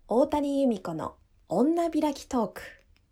大谷由美子の女開きトーク。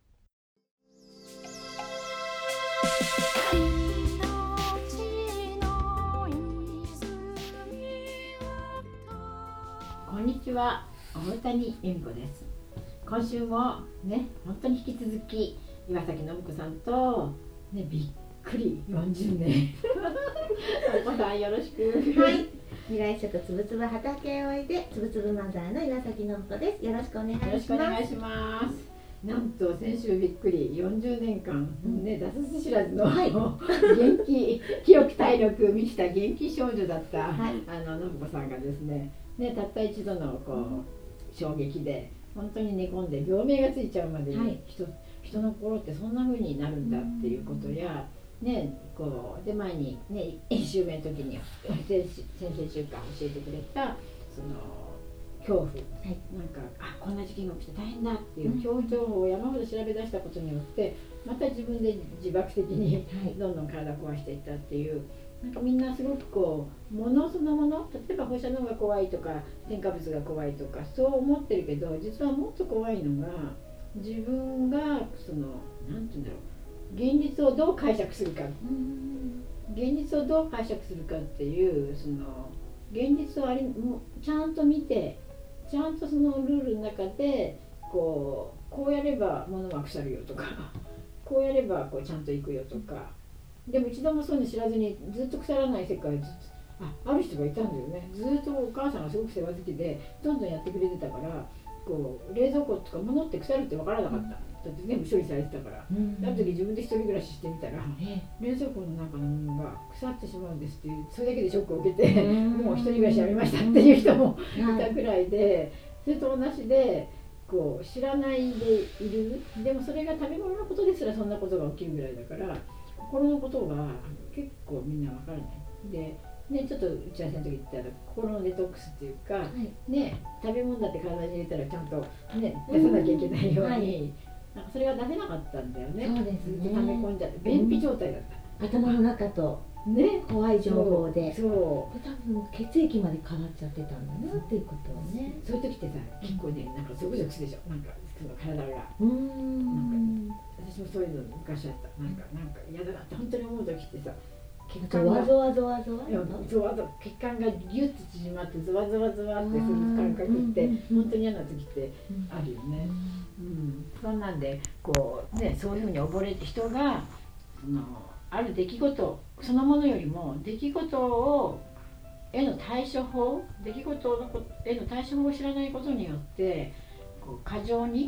こんにちは、大谷由美子です。今週もね、本当に引き続き岩崎信子さんと、ね、びっくり40年信子さんよろしく。 はい、未来食つぶつぶ畑へおいでつぶつぶマザーの岩崎信子です。よろしくお願いします。 よろしくお願いします。なんと先週びっくり40年間、ね、脱出知らずの、はい、元気、記憶体力満ちた元気少女だった、はい、信子さんがですね、たった一度の衝撃で本当に寝込んで病名がついちゃうまでに、はい、人の心ってそんな風になるんだっていうことや、で前にね1週目の時に先々週間教えてくれたその恐怖、はい、なんかこんな事件が起きて大変だっていう恐怖情報を山ほど調べ出したことによってまた自分で自爆的にどんどん体を壊していったっていう。なんかみんなすごく物そのもの、例えば放射能が怖いとか添加物が怖いとかそう思ってるけど、実はもっと怖いのが自分がなんて言うんだろう、現実をどう解釈するか、現実をどう解釈するかっていう現実をちゃんと見て、ちゃんとそのルールの中でこうやれば物は腐るよとかこうやればちゃんといくよとか。でも一度もそういうの知らずにずっと腐らない世界ある人がいたんだよね。ずっとお母さんがすごく世話好きでどんどんやってくれてたから、冷蔵庫とか物って腐るって分からなかった、だって全部処理されてたから、ある時自分で一人暮らししてみたら、冷蔵庫の中のものが腐ってしまうんですっていう、それだけでショックを受けてもう一人暮らしやめましたっていう人もいたくらいで、それと同じで知らないでいる。でもそれが食べ物のことですらそんなことが起きるぐらいだから、心のことが結構みんな分からないで、ちょっと打ち合わせの時言ったら心のデトックスっていうか、食べ物だって体に入れたらちゃんと、出さなきゃいけないように、なんかそれが出せなかったんだよね。 そうですね。 ずっと溜め込んじゃって便秘状態だった、 頭の中と怖い情報で、 そう多分血液まで変わっちゃってたんだなっていうことをね。 そういう時ってさ、結構なんかゾクゾクするでしょ、なんかその体が私もそういうの昔あった。なんか嫌だなって本当に思う時ってさ、血管がゾワゾワ血管がギュッと縮まってゾワゾワゾワってする感覚って本当に嫌な時ってあるよね。そんなんでそういうふうに溺れて人がある出来事そのものよりも出来事への対処法、出来事への対処法を知らないことによって過剰に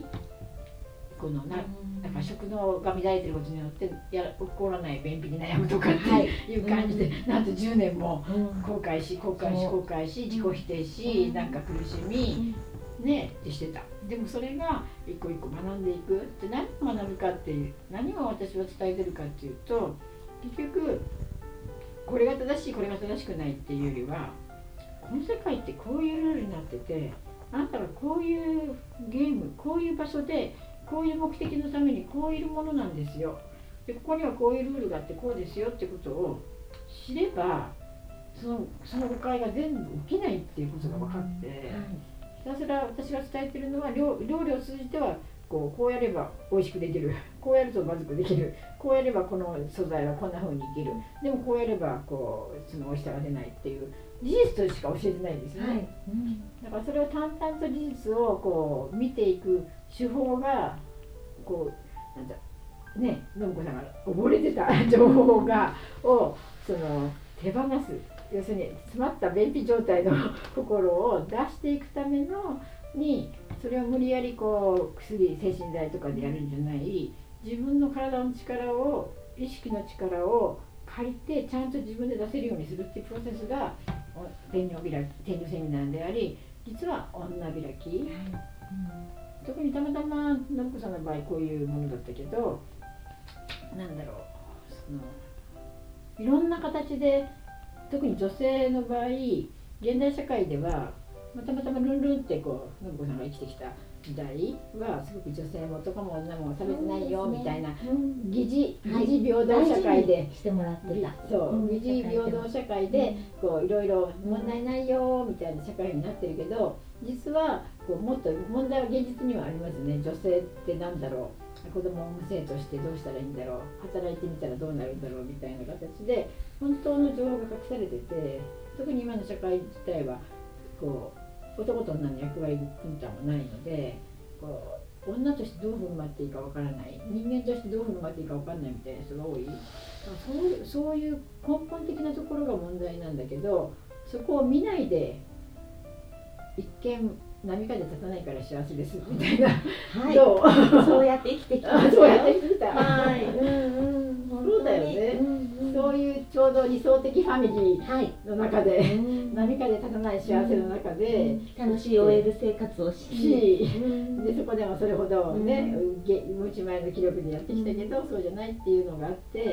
なんか食能が乱れてることによって起こらない便秘に悩むとかっていう感じで、なんと10年も後悔し自己否定し、なんか苦しみってしてた。でもそれが一個一個学んでいくって何を学ぶかっていう、何を私は伝えてるかっていうと、結局これが正しいこれが正しくないっていうよりは、この世界ってこういうルールになってて、あなたがこういうゲーム、こういう場所でこういう目的のためにこういるものなんですよ。でここにはこういうルールがあってこうですよってことを知れば、その誤解が全部起きないっていうことが分かって、ひたすら私が伝えてるのは料理を通じてはこうやれば美味しくできる、こうやるとまずくできる、こうやればこの素材はこんな風に生きる、でもこうやればその美味しさが出ないっていう事実しか教えてないんですよね。だからそれを淡々と事実を見ていく手法がなんだ信子さんが溺れてた情報を手放す、要するに詰まった便秘状態の心を出していくためのそれを無理やり薬、精神剤とかでやるんじゃない、自分の体の力を、意識の力を借りてちゃんと自分で出せるようにするっていうプロセスが天女セミナーであり、実は女開き、特にたまたま信子さんの場合こういうものだったけど、なんだろう、いろんな形で、特に女性の場合現代社会ではたまたまルンルンって信子さんが生きてきた時代はすごく女性も男も女も差別ないよみたいな疑似平等社会でしてもらってた、 疑似平等社会でいろいろ問題ないよみたいな社会になってるけど、実はこうもっと問題は現実にはありますね。女性ってなんだろう、子供を産む生としてどうしたらいいんだろう、働いてみたらどうなるんだろうみたいな形で本当の情報が隠されてて、特に今の社会自体はこう男と女の役割分担もないので、こう女としてどう振る舞っていいかわからない、人間としてどう振る舞っていいかわからないみたいな人が多い。そういう根本的なところが問題なんだけど、そこを見ないで一見波風立たないから幸せですみたいな、 はい、 どうそうやって生きてきたんですよ。 そうやって生きてきた、 はい、 そうだよね、そういうちょうど理想的ファミリーの中で、波風立たない幸せの中で、 楽しい OL 生活をし、 でそこでもそれほどね、持ち前の気力でやってきたけど、そうじゃないっていうのがあって、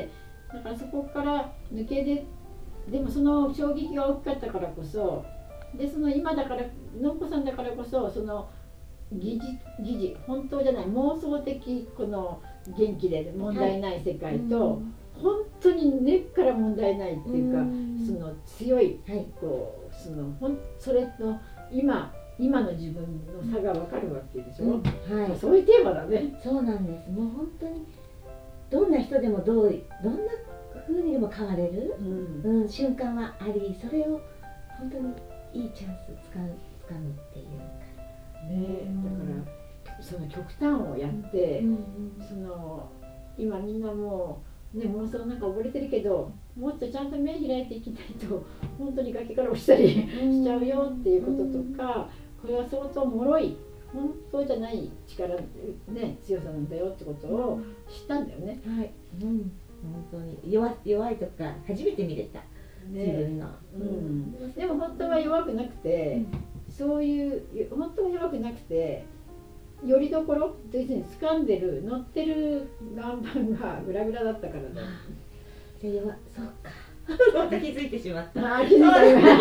だからそこから抜け出、でもその衝撃が大きかったからこそ、でその今だから信子さんだからこそ、その疑似本当じゃない妄想的この元気で問題ない世界と、本当に根っから問題ないっていうか、その強い、こうそれの今の自分の差が分かるわけでしょ、そういうテーマだね。 そうなんです。もう本当にどんな人でもどんな風にでも変われる、瞬間はあり、それを本当にいいチャンスつかむっていうかね。だからその極端をやって、その今みんなもうね、妄想なんか溺れてるけど、もっとちゃんと目開いていきたいと本当に崖から落ちたりしちゃうよっていうこととか、これは相当脆い本当じゃない力、ね、強さなんだよってことを知ったんだよね。 はい、本当に弱いとか初めて見れた。自分の、 でも本当は弱くなくて、そういう本当は弱くなくて、よりどころというふうに掴んでる乗ってる岩盤がグラグラだったからね。 そうか。また気づいてしまった。 気づいた。分かった。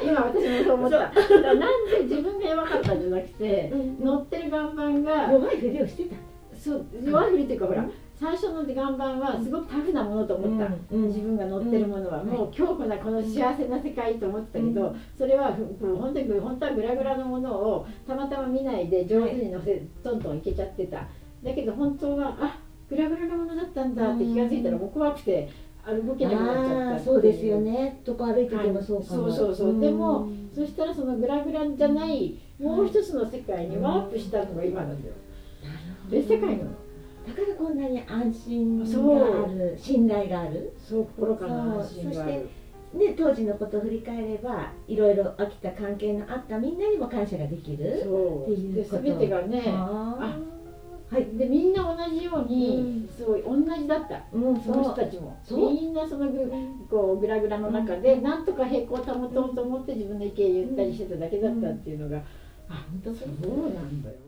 今私もそう思った。なんで自分が弱かったんじゃなくて、乗ってる岩盤が弱いふりをしてた。 そう、弱いふりっていうか、ほら。最初の岩盤はすごくタフなものと思った、自分が乗ってるものはもう強固なこの幸せな世界と思ってたけど、それは本当はグラグラのものをたまたま見ないで上手に乗せトントンいけちゃってた。だけど本当はグラグラなものだったんだって気がついたら、もう怖くて動けなくなっちゃった。 そうですよね。どこ歩いててもそうかも。 そうでもそしたらそのグラグラじゃないもう一つの世界にワープしたのが今なんだよ。別世界なの。 だからこんなに安心がある、信頼がある。 そう、心からの安心がある。 そしてね、当時のことを振り返れば、いろいろ起きた関係のあったみんなにも感謝ができるっていうこと。 全てがね、でみんな同じように、そう同じだった。その人たちもみんなそのこうグラグラの中でなんとか平行を保とうと思って自分の意見を言ったりしてただけだったっていうのが、本当そうなんだよ。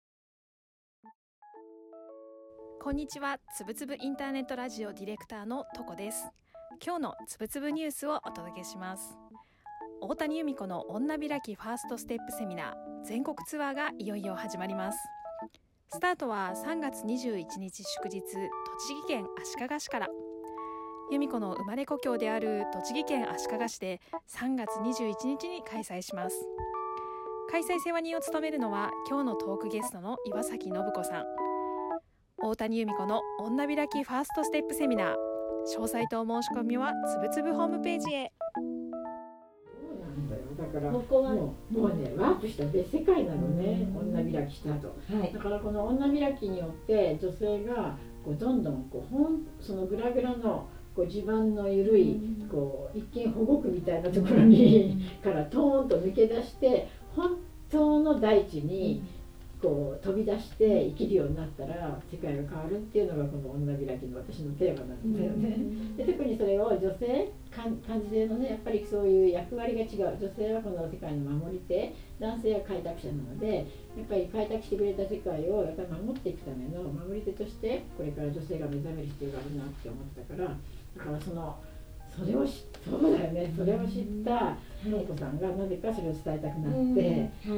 こんにちは、つぶつぶインターネットラジオディレクターのとこです。今日のつぶつぶニュースをお届けします。大谷由美子の女開きファーストステップセミナー全国ツアーがいよいよ始まります。スタートは3月21日祝日、栃木県足利市から。由美子の生まれ故郷である栃木県足利市で3月21日に開催します。開催世話人を務めるのは今日のトークゲストの岩崎信子さん。大谷由美子の女開きファーストステップセミナー、詳細とお申し込みはつぶつぶホームページへ。 そうなんだよ。だからここはもうね、ワープした別世界なのね、女開きした後、だからこの女開きによって女性がこうどんどんそのグラグラのこう地盤の緩いこう一見保護区みたいなところにからトーンと抜け出して、本当の大地にこう飛び出して生きるようになったら世界が変わるっていうのがこの女開きの私のテーマなんだよね。で特にそれを女性感じ性のね、やっぱりそういう役割が違う。女性はこの世界の守り手、男性は開拓者なので、やっぱり開拓してくれた世界をやっぱり守っていくための守り手としてこれから女性が目覚める必要があるなって思ったから、だからそれをそうだよね、それを知った信子さんがなぜかそれを伝えたくなって、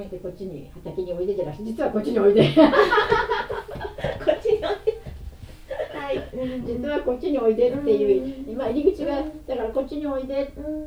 でこっちに畑においでじゃなくて、実はこっちにおいでこっちにおいではい、実はこっちにおいでっていう、今入り口がだからこっちにおいで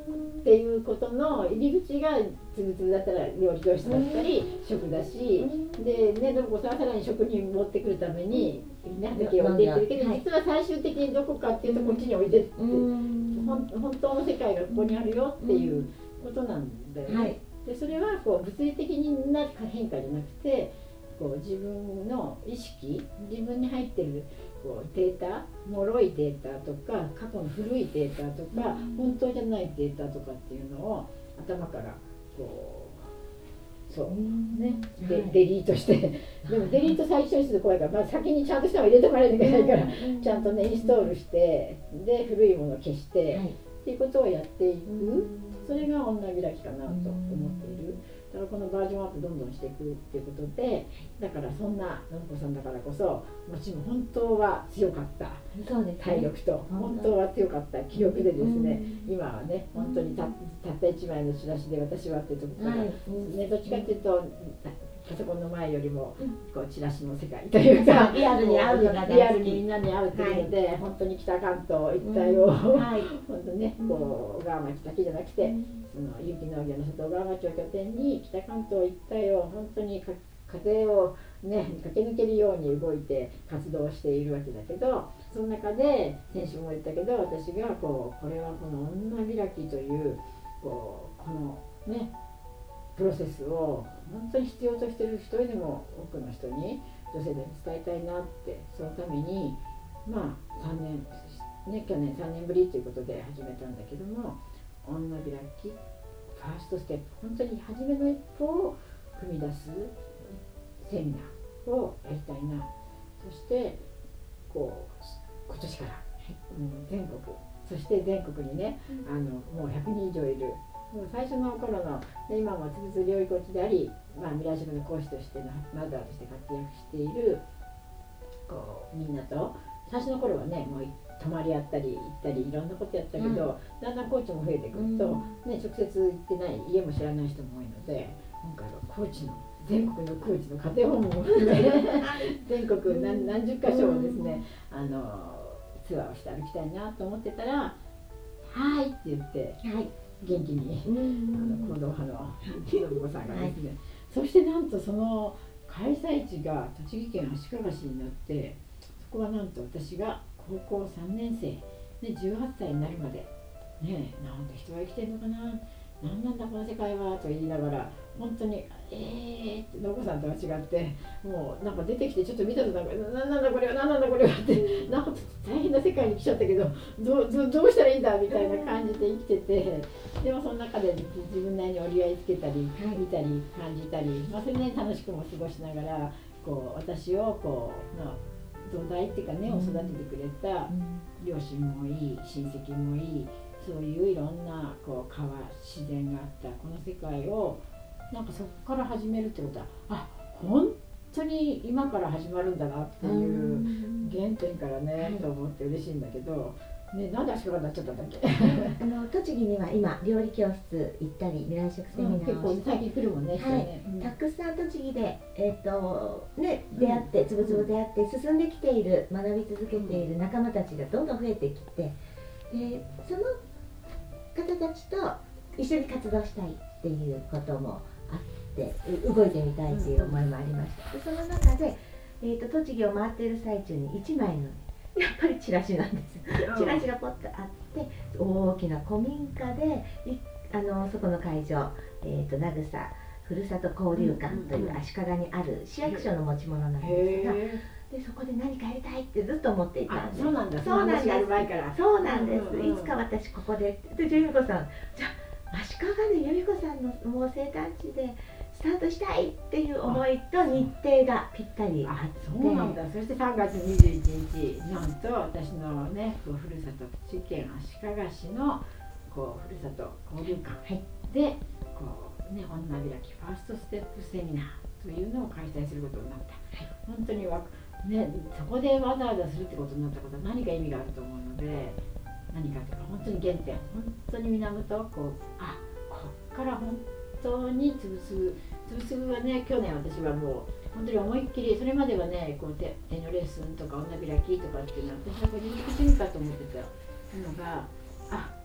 っていうことの入り口がつぶつぶだったら料理教室だったり食だし、でね信子さんはさらに食に持ってくるために畑を置いていってるけど、実は最終的にどこかっていうとこっちに置いてって本当の世界がここにあるよっていうことなんだよね。でそれはこう物理的な変化じゃなくて、こう自分の意識、自分に入ってるこうデータ、脆いデータとか過去の古いデータとか、本当じゃないデータとかっていうのを頭からこうそうね、デリートしてでもデリート最初にすると怖いから、まあ、先にちゃんとしたのを入れておかないといけないから、ちゃんとねインストールしてで古いものを消して、っていうことをやっていく、それが女開きかなと思っている。だからこのバージョンアップどんどんしていくっていうことで、だからそんな信子さんだからこそ、もちろん本当は強かった体力と本当は強かった気力でですね、今はね本当にたった1枚のチラシで私はっていうところから、ね、どっちかっていうとパソコンの前よりもこうチラシの世界というか、 リアルに会うのがリアルにみんなに会うっていうので、本当に北関東一帯を、本当ねこう小川町だけじゃなくて、その有機農業の外小川町を拠点に北関東一帯を本当に風をね駆け抜けるように動いて活動しているわけだけど、その中で先週も言ったけど、私がこれはこの女開きというこのねプロセスを本当に必要としている一人でも多くの人に女性で伝えたいなって、そのためにまあ3年ね去年3年ぶりということで始めたんだけども、女開きファーストステップ、本当に初めの一歩を踏み出すセミナーをやりたいな。そしてこう今年から、全国、そして全国にねもう100人以上いる。最初の頃ので今もつぶつ療育コーチであり、未来職の講師としてのマザーとして活躍しているこうみんなと、最初の頃はねもう泊まり合ったり行ったりいろんなことやったけど、だんだんコーチも増えてくると、ね、直接行ってない家も知らない人も多いので、今回はコーチの全国のコーチの家庭訪問を含め全国何十か所をですねツアーをして歩きたいなと思ってたら「はい」って言って。元気に行動派の信子さんがですね、そしてなんとその開催地が栃木県足利市になって、そこはなんと私が高校3年生、ね、18歳になるまでねえ、なんで人は生きてるのかな、何なんだこの世界はと言いながら、本当にって信子さんとは違って、もうなんか出てきてちょっと見たとなんか何なんだこれは何なんだこれはってなんか大変な世界に来ちゃったけどどうしたらいいんだみたいな感じで生きてて、でもその中で自分なりに折り合いつけたり見たり感じたり、それね楽しくも過ごしながらこう私をこう土台っていうか根を育ててくれた両親もいい親戚もいい、そういういろんなこう川自然があったこの世界をなんかそこから始めるってことは本当に今から始まるんだなっていう原点からね、と思って嬉しいんだけど、ね、なんで足利になっちゃったんだっけ栃木には今料理教室行ったり未来食セミナーをして、 結構最近来るもんね、 たくさん栃木で、出会ってつぶつぶ出会って進んできている、学び続けている仲間たちがどんどん増えてきて、でその方たちと一緒に活動したいっていうこともあって動いてみたいという思いもありました。でその中で、栃木を回っている最中に1枚のやっぱりチラシなんです。チラシがポッとあって大きな古民家でそこの会場、なぐさふるさと交流館という足利にある市役所の持ち物なんですが。でそこで何かやりたいってずっと思っていたんです。 そうなんだ。そうなんです。 そうなんです。いつか私ここで由美子さん、じゃあ足利で由美子さんのもう生誕地でスタートしたいっていう思いと日程がぴったりあって。 そうなんだ。そして3月21日なんと私のねふるさと栃木県足利市のこうふるさと交流館でこうね女開きファーストステップセミナーというのを開催することになった。本当にね、そこでわざわざするってことになったことは何か意味があると思うので、何かというか本当に原点、本当に源こっから本当につぶつぶはね、去年私はもう本当に思いっきり、それまではねこう手のレッスンとか女開きとかっていうのは私は個人的趣味かと思ってたのが、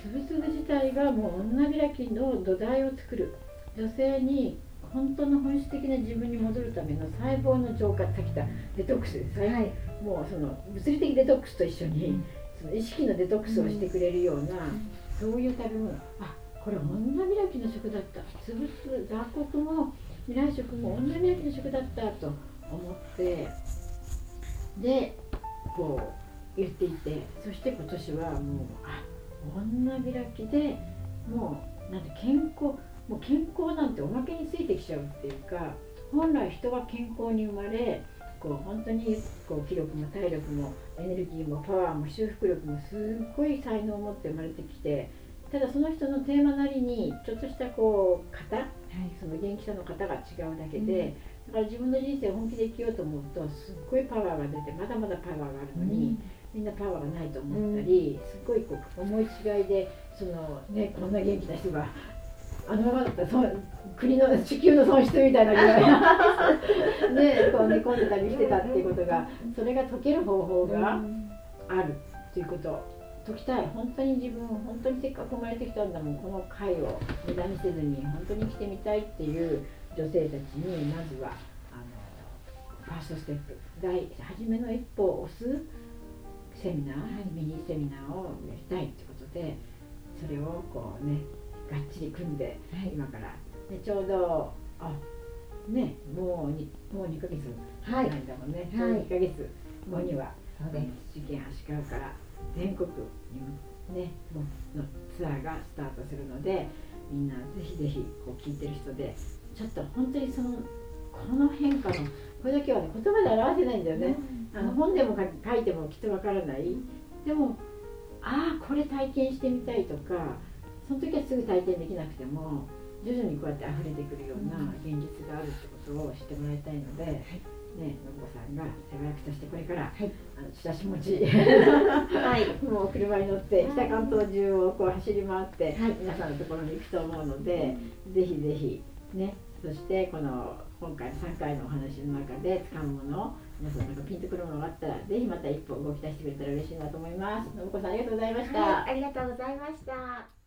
つぶつぶ自体がもう女開きの土台を作る、女性に本当の本質的な自分に戻るための細胞の浄化、さっき言ったデトックスです、はい、もうその物理的デトックスと一緒に、その意識のデトックスをしてくれるような、そういう食べ物、あ、これ女開きの食だった、つぶつぶ雑穀も未来食も女開きの食だったと思って、でこう言っていて、そして今年はもう女開きでもうなんて健康、もう健康なんておまけについてきちゃうっていうか、本来人は健康に生まれ、こう本当にこう気力も体力もエネルギーもパワーも修復力もすっごい才能を持って生まれてきて、ただその人のテーマなりにちょっとしたこう型、その元気さの型が違うだけで、だから自分の人生を本気で生きようと思うとすっごいパワーが出て、まだまだパワーがあるのに、みんなパワーがないと思ったり、すっごいこう思い違いで、そのね、こんな元気な人があのままだったら国の地球の損失みたいなぐらいね、こう寝込んでたりしてたっていうことが、それが解ける方法があるっていうことを解きたい。本当に自分、本当にせっかく生まれてきたんだもん、この回を無駄にせずに本当に生きてみたいっていう女性たちに、まずはファーストステップ、初めの一歩を押すセミナー、ミニセミナーをやりたいってことで、それをこうねがっちり組んで、今からでちょうどね、もう2ヶ月ないんだもんね、ちょうど2ヶ月後には受験足利から全国にねのツアーがスタートするので、みんなぜひぜひこう聞いてる人で、ちょっと本当にこの変化のこれだけはね、言葉で表せないんだよね、本でも書いてもきっとわからない。でもこれ体験してみたいとか、その時はすぐ体験できなくても徐々にこうやって溢れてくるような現実があるってことを知ってもらいたいので、ね、信子さんが世話役としてこれから、親しもち、もう車に乗って北関東中をこう走り回って、皆さんのところに行くと思うので、ぜひぜひね、そしてこの今回の3回のお話の中で掴むもの、皆さんなんかピンとくるものがあったら、ぜひまた一歩動き出してくれたら嬉しいなと思います。信子さん、ありがとうございました。 ありがとうございました。